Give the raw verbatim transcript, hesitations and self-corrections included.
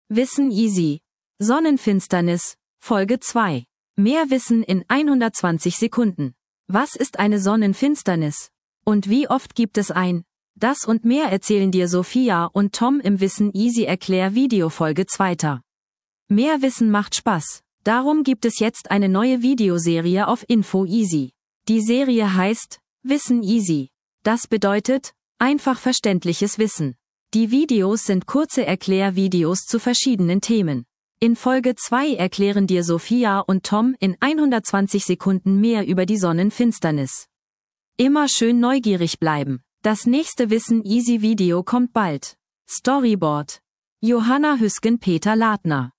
Wissen easy. Sonnenfinsternis, Folge zwei. Mehr Wissen in hundertzwanzig Sekunden. Was ist eine Sonnenfinsternis? Und wie oft gibt es ein? Das und mehr erzählen dir Sophia und Tom im Wissen easy Erklär Video Folge zwei. Mehr Wissen macht Spaß. Darum gibt es jetzt eine neue Videoserie auf Info Easy. Die Serie heißt Wissen easy. Das bedeutet einfach verständliches Wissen. Die Videos sind kurze Erklärvideos zu verschiedenen Themen. In Folge zwei erklären dir Sophia und Tom in hundertzwanzig Sekunden mehr über die Sonnenfinsternis. Immer schön neugierig bleiben. Das nächste Wissen easy Video kommt bald. Storyboard: Johanna Hüsken, Peter Ladner.